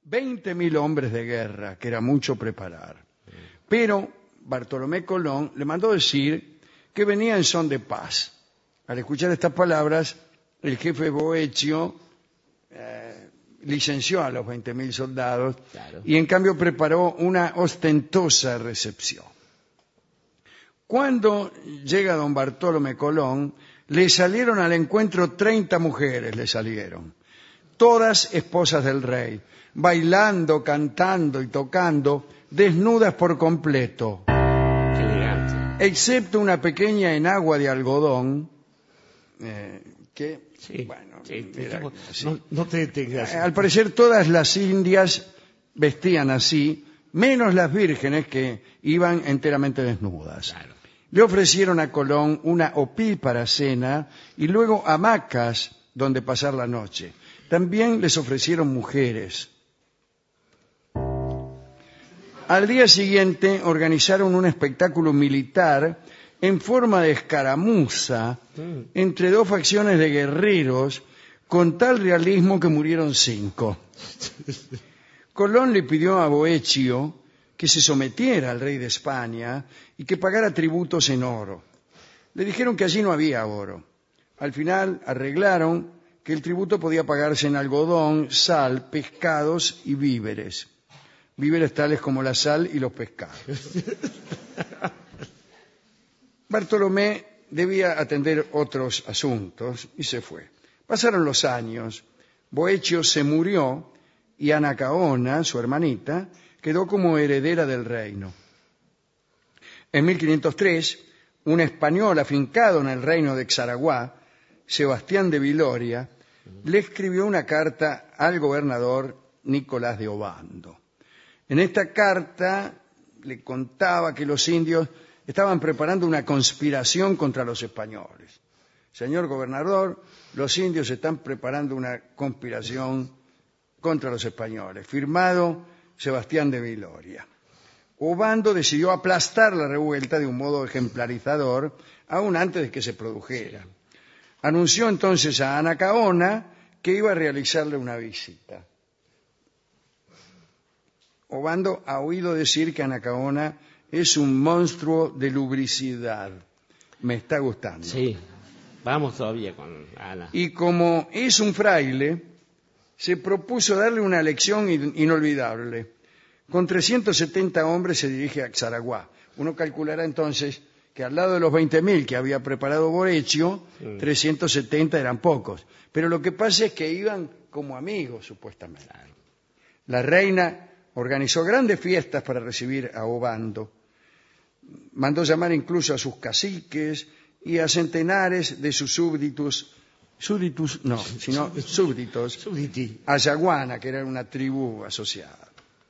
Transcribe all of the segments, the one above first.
20.000 hombres de guerra, que era mucho preparar. Pero Bartolomé Colón le mandó decir que venía en son de paz. Al escuchar estas palabras, el jefe Boecio licenció a los 20.000 soldados y en cambio preparó una ostentosa recepción. Cuando llega don Bartolomé Colón, le salieron al encuentro 30 mujeres, todas esposas del rey, bailando, cantando y tocando, desnudas por completo, excepto una pequeña enagua de algodón, que, sí, bueno, sí, era, no te detengas. al parecer todas las indias vestían así, menos las vírgenes que iban enteramente desnudas. Claro. Le ofrecieron a Colón una opípara cena y luego hamacas donde pasar la noche. También les ofrecieron mujeres. Al día siguiente organizaron un espectáculo militar en forma de escaramuza entre dos facciones de guerreros con tal realismo que murieron 5. Colón le pidió a Boecio que se sometiera al rey de España y que pagara tributos en oro. Le dijeron que allí no había oro. Al final arreglaron que el tributo podía pagarse en algodón, sal, pescados y víveres. Víveres tales como la sal y los pescados. Bartolomé debía atender otros asuntos y se fue. Pasaron los años, Boecio se murió y Anacaona, su hermanita, quedó como heredera del reino. En 1503, un español afincado en el reino de Xaraguá, Sebastián de Viloria, le escribió una carta al gobernador Nicolás de Obando. En esta carta le contaba que los indios estaban preparando una conspiración contra los españoles. Señor gobernador, los indios están preparando una conspiración contra los españoles. Firmado Sebastián de Viloria. Obando decidió aplastar la revuelta de un modo ejemplarizador, aún antes de que se produjera. Anunció entonces a Anacaona que iba a realizarle una visita. Obando ha oído decir que Anacaona es un monstruo de lubricidad. Me está gustando. Sí, vamos todavía con Ana. Y como es un fraile, se propuso darle una lección inolvidable. Con 370 hombres se dirige a Xaraguá. Uno calculará entonces que al lado de los 20.000 que había preparado Boecio, 370 eran pocos. Pero lo que pasa es que iban como amigos, supuestamente. La reina organizó grandes fiestas para recibir a Obando. Mandó llamar incluso a sus caciques y a centenares de sus súbditos, a Yaguana, que era una tribu asociada.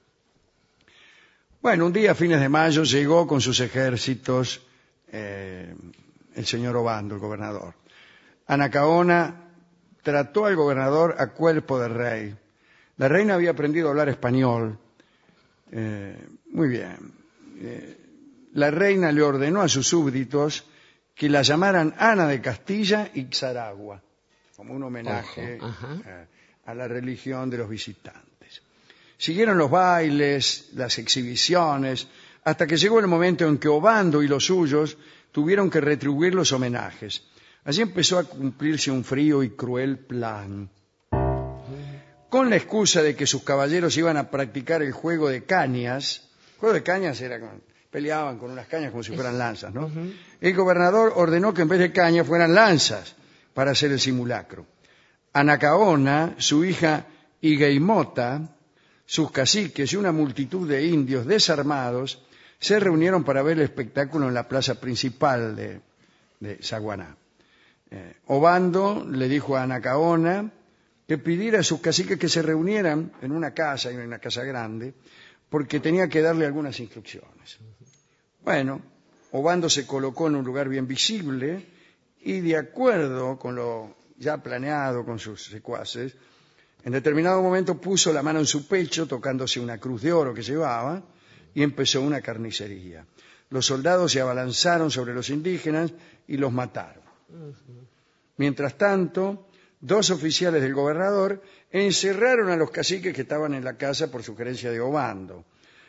Bueno, un día a fines de mayo llegó con sus ejércitos el señor Obando, el gobernador. Anacaona trató al gobernador a cuerpo de rey. La reina había aprendido a hablar español. Muy bien. La reina le ordenó a sus súbditos que la llamaran Ana de Castilla y Xaragua, como un homenaje a la religión de los visitantes. Siguieron los bailes, las exhibiciones, hasta que llegó el momento en que Obando y los suyos tuvieron que retribuir los homenajes. Allí empezó a cumplirse un frío y cruel plan. Con la excusa de que sus caballeros iban a practicar el juego de cañas, el juego de cañas era peleaban con unas cañas como si fueran lanzas, ¿no? El gobernador ordenó que en vez de cañas fueran lanzas para hacer el simulacro. Anacaona, su hija Higueimota, sus caciques y una multitud de indios desarmados se reunieron para ver el espectáculo en la plaza principal de Yaguaná. Obando le dijo a Anacaona que pidiera a sus caciques que se reunieran en una casa grande, porque tenía que darle algunas instrucciones. Bueno, Obando se colocó en un lugar bien visible y, de acuerdo con lo ya planeado con sus secuaces, en determinado momento puso la mano en su pecho, tocándose una cruz de oro que llevaba, y empezó una carnicería. Los soldados se abalanzaron sobre los indígenas y los mataron. Mientras tanto, 2 oficiales del gobernador encerraron a los caciques que estaban en la casa por sugerencia de Obando.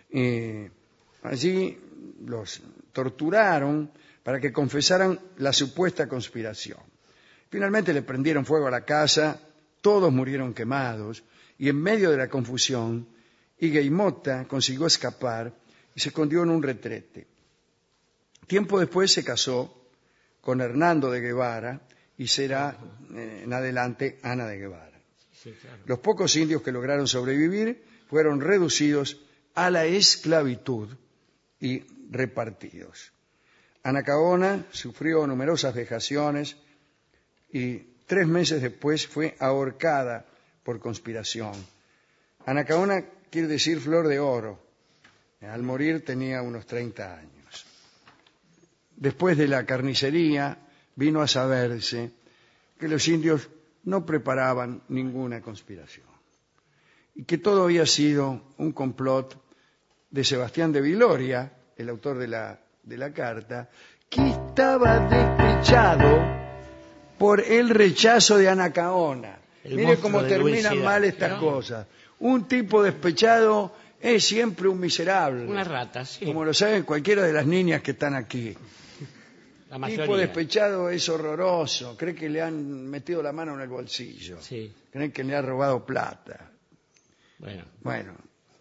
Allí los torturaron para que confesaran la supuesta conspiración. Finalmente le prendieron fuego a la casa, todos murieron quemados, y en medio de la confusión, Higueimota consiguió escapar y se escondió en un retrete. Tiempo después se casó con Hernando de Guevara y será en adelante Ana de Guevara. Sí, claro. Los pocos indios que lograron sobrevivir fueron reducidos a la esclavitud y repartidos. Anacaona sufrió numerosas vejaciones y 3 meses después fue ahorcada por conspiración. Anacaona quiere decir flor de oro. Al morir tenía unos 30 años. Después de la carnicería vino a saberse que los indios no preparaban ninguna conspiración y que todo había sido un complot de Sebastián de Viloria, el autor de la carta, que estaba despechado por el rechazo de Anacaona. Mire cómo terminan mal estas cosas. Un tipo despechado es siempre un miserable. Una rata, sí. Como lo saben cualquiera de las niñas que están aquí. La El mayoría. tipo despechado es horroroso. Cree que le han metido la mano en el bolsillo. Sí. Cree que le ha robado plata. Bueno.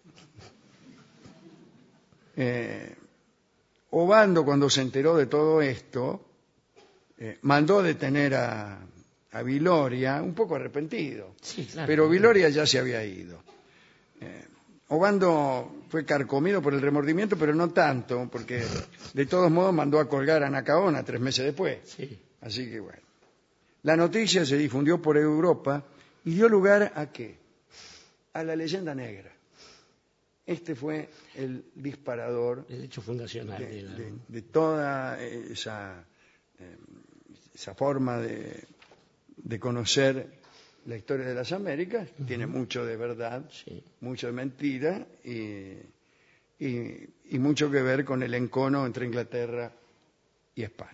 Obando, cuando se enteró de todo esto, mandó detener a Viloria, un poco arrepentido. Sí, claro. Pero Viloria ya se había ido. Obando fue carcomido por el remordimiento, pero no tanto, porque de todos modos mandó a colgar a Anacaona 3 meses después. Sí. Así que bueno. La noticia se difundió por Europa y dio lugar ¿a qué? A la leyenda negra. Este fue el disparador El hecho fundacional. de toda esa forma de conocer la historia de las Américas. Tiene mucho de verdad, Sí. mucho de mentira y mucho que ver con el encono entre Inglaterra y España.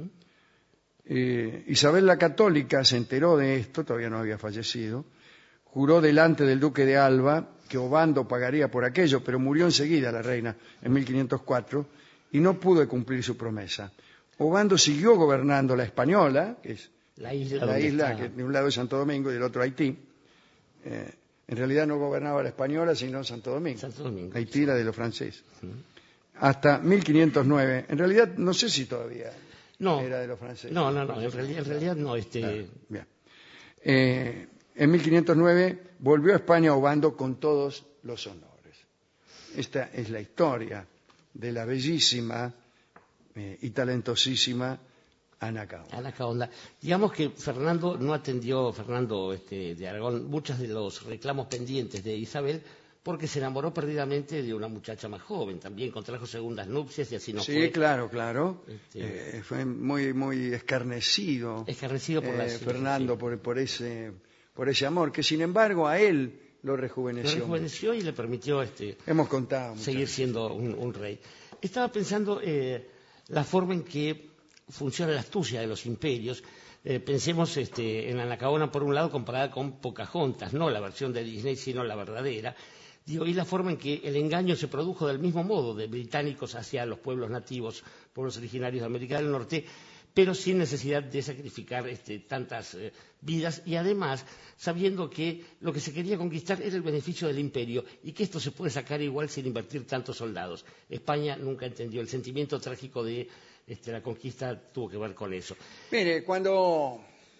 Isabel la Católica se enteró de esto, todavía no había fallecido, juró delante del duque de Alba que Obando pagaría por aquello, pero murió enseguida la reina en 1504 y no pudo cumplir su promesa. Obando siguió gobernando la Española, que es La isla, que de un lado es Santo Domingo y del otro Haití. En realidad no gobernaba la Española, sino Santo Domingo. Santo Domingo. Haití era de los franceses. Hasta 1509. En realidad, no sé si todavía era de los franceses. No. En realidad no. Claro, bien. En 1509 volvió a España Obando con todos los honores. Esta es la historia de la bellísima y talentosísima Anacaona. Digamos que Fernando no atendió, de Aragón, muchos de los reclamos pendientes de Isabel, porque se enamoró perdidamente de una muchacha más joven, también contrajo segundas nupcias y así no fue. Sí, claro. Fue muy escarnecido. Escarnecido por la Fernando sí. por ese amor, que sin embargo a él lo rejuveneció. Lo rejuveneció y le permitió hemos contado seguir siendo un rey. Estaba pensando la forma en que funciona la astucia de los imperios. Pensemos en Anacaona, por un lado, comparada con Pocahontas, no la versión de Disney, sino la verdadera. Y la forma en que el engaño se produjo del mismo modo, de británicos hacia los pueblos nativos, pueblos originarios de América del Norte, pero sin necesidad de sacrificar tantas vidas y además sabiendo que lo que se quería conquistar era el beneficio del imperio y que esto se puede sacar igual sin invertir tantos soldados. España nunca entendió el sentimiento trágico de la conquista, tuvo que ver con eso. Mire, cuando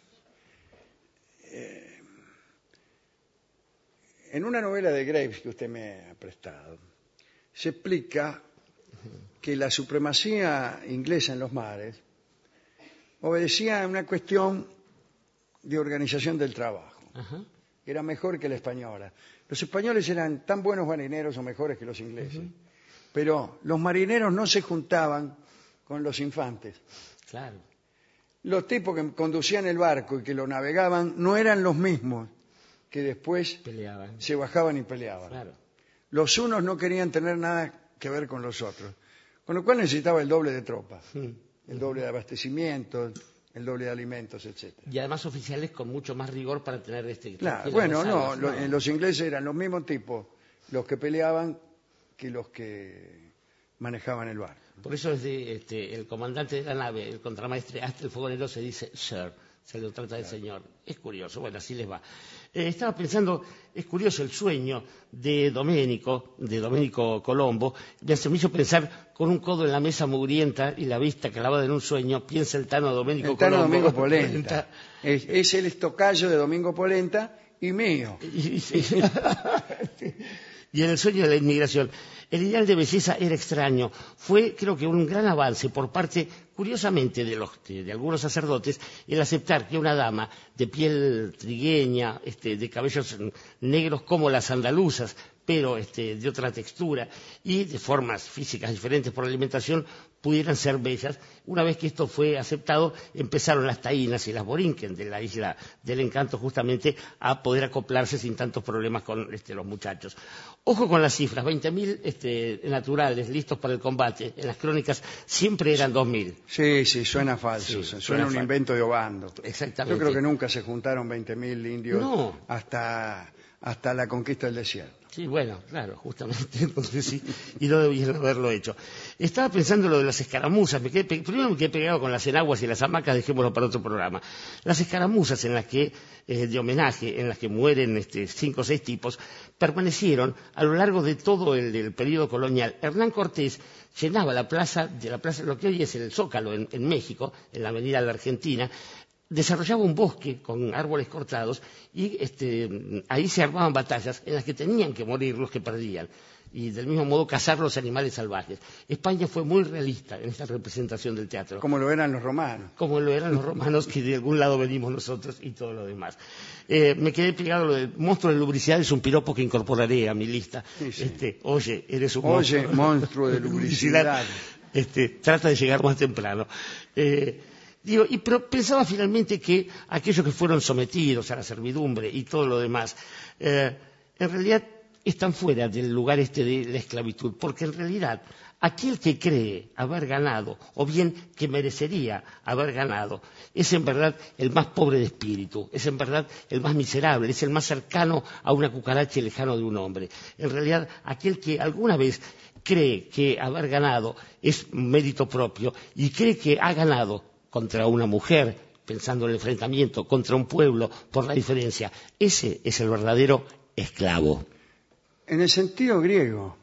en una novela de Graves que usted me ha prestado, se explica que la supremacía inglesa en los mares obedecía a una cuestión de organización del trabajo. Ajá. Era mejor que la española. Los españoles eran tan buenos marineros o mejores que los ingleses, pero los marineros no se juntaban con los infantes. Claro. Los tipos que conducían el barco y que lo navegaban no eran los mismos que después Peleaban. se bajaban y peleaban. Claro. Los unos no querían tener nada que ver con los otros, con lo cual necesitaba el doble de tropas, el doble de abastecimientos, el doble de alimentos, etcétera. Y además oficiales con mucho más rigor para tener Claro, bueno, los ingleses eran los mismos tipos los que peleaban que los que manejaban el barco. Por eso desde el comandante de la nave, el contramaestre, hasta el fogonero se dice sir, se lo trata de señor. Es curioso, bueno, así les va. Estaba pensando, es curioso el sueño de Domenico Colombo, me hizo pensar con un codo en la mesa mugrienta y la vista clavada en un sueño, piensa el Tano Domenico Colombo. Domingo Polenta. Es el estocayo de Domingo Polenta y mío. Y en el sueño de la inmigración. El ideal de belleza era extraño. Fue, creo que, un gran avance por parte, curiosamente, de algunos sacerdotes, el aceptar que una dama de piel trigueña, de cabellos negros como las andaluzas, pero de otra textura y de formas físicas diferentes por la alimentación, pudieran ser bellas. Una vez que esto fue aceptado, empezaron las taínas y las borinquen de la isla del encanto justamente a poder acoplarse sin tantos problemas con los muchachos. Ojo con las cifras, 20.000 naturales listos para el combate. En las crónicas siempre eran 2.000. Sí, suena falso, Sí, suena un invento de Obando. Exactamente. Yo creo que nunca se juntaron 20.000 indios hasta la conquista del desierto. Sí, bueno, claro, justamente, entonces sí, y no debían haberlo hecho. Estaba pensando lo de las escaramuzas, primero me quedé pegado con las enaguas y las hamacas, dejémoslo para otro programa. Las escaramuzas en las que, de homenaje, en las que mueren 5 o 6 tipos, permanecieron a lo largo de todo el periodo colonial. Hernán Cortés llenaba la plaza, lo que hoy es el Zócalo en México, en la avenida de la Argentina, desarrollaba un bosque con árboles cortados y ahí se armaban batallas en las que tenían que morir los que perdían y del mismo modo cazar los animales salvajes. España fue muy realista en esta representación del teatro. Como lo eran los romanos. Como lo eran los romanos, que de algún lado venimos nosotros y todo lo demás. Me quedé pegado lo del monstruo de lubricidad, es un piropo que incorporaré a mi lista. Sí. Oye, eres un monstruo de lubricidad. Trata de llegar más temprano. Pero pensaba finalmente que aquellos que fueron sometidos a la servidumbre y todo lo demás, en realidad están fuera del lugar de la esclavitud, porque en realidad aquel que cree haber ganado, o bien que merecería haber ganado, es en verdad el más pobre de espíritu, es en verdad el más miserable, es el más cercano a una cucaracha y lejano de un hombre. En realidad, aquel que alguna vez cree que haber ganado es mérito propio y cree que ha ganado contra una mujer, pensando en el enfrentamiento, contra un pueblo, por la diferencia. Ese es el verdadero esclavo. En el sentido griego,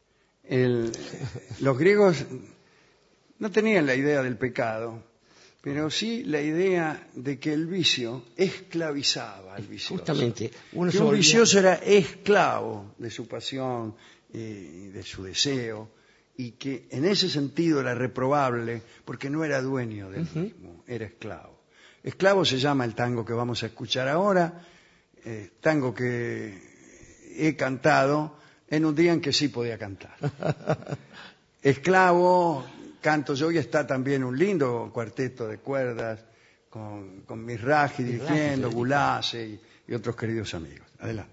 los griegos no tenían la idea del pecado, pero sí la idea de que el vicio esclavizaba al vicioso. Justamente. Que un vicioso era esclavo de su pasión y de su deseo, y que en ese sentido era reprobable porque no era dueño del mismo, era esclavo. Esclavo se llama el tango que vamos a escuchar ahora, tango que he cantado en un día en que sí podía cantar. Esclavo, canto yo, y está también un lindo cuarteto de cuerdas con Mizrahi dirigiendo, Gulase y otros queridos amigos. Adelante.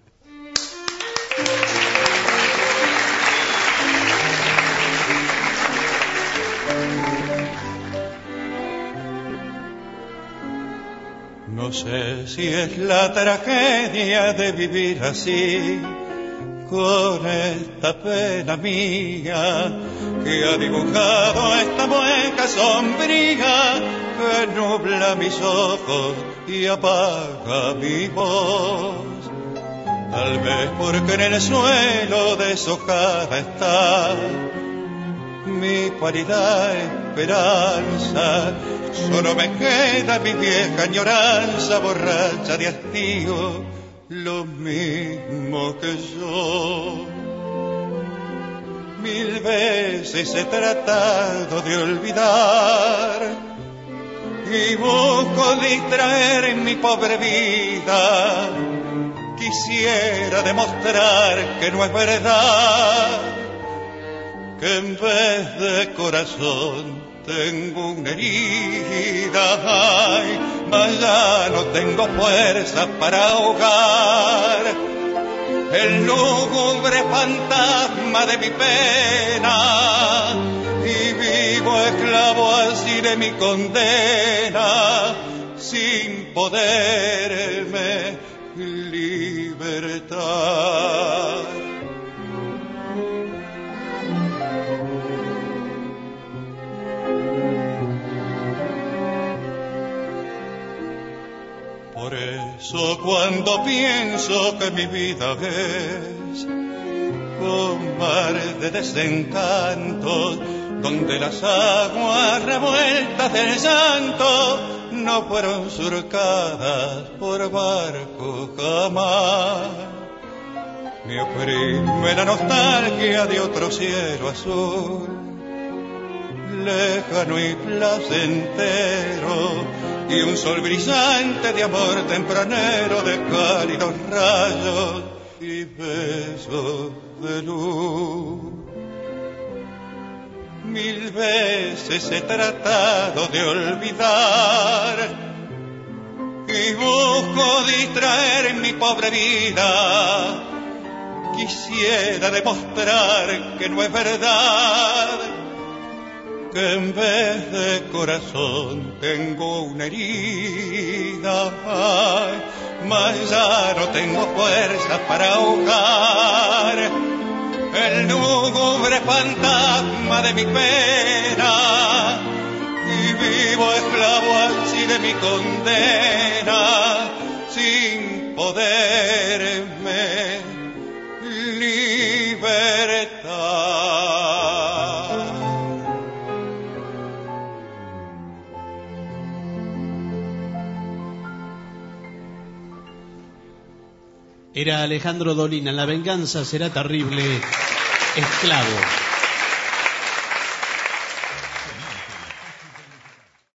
No sé si es la tragedia de vivir así, con esta pena mía que ha dibujado esta mueca sombría que nubla mis ojos y apaga mi voz. Tal vez porque en el suelo deshojada está mi pálida esperanza, solo me queda mi vieja añoranza borracha de hastío, lo mismo que yo. 1000 veces he tratado de olvidar y busco distraer en mi pobre vida. Quisiera demostrar que no es verdad, que en vez de corazón tengo una herida, ay, mas ya no tengo fuerza para ahogar el lúgubre fantasma de mi pena y vivo vivo esclavo así de mi condena, sin poderme libertar. Por eso cuando pienso que mi vida es un mar de desencantos, donde las aguas revueltas del llanto no fueron surcadas por barco jamás, me oprime la nostalgia de otro cielo azul, lejano y placentero, y un sol brillante de amor tempranero, de cálidos rayos y besos de luz. Mil veces he tratado de olvidar y busco distraer mi pobre vida. Quisiera demostrar que no es verdad, que en vez de corazón tengo una herida. Ay, mas ya no tengo fuerza para ahogar el lúgubre fantasma de mi pena, y vivo esclavo así de mi condena, sin poderme libertar. Era Alejandro Dolina, La venganza será terrible, esclavo.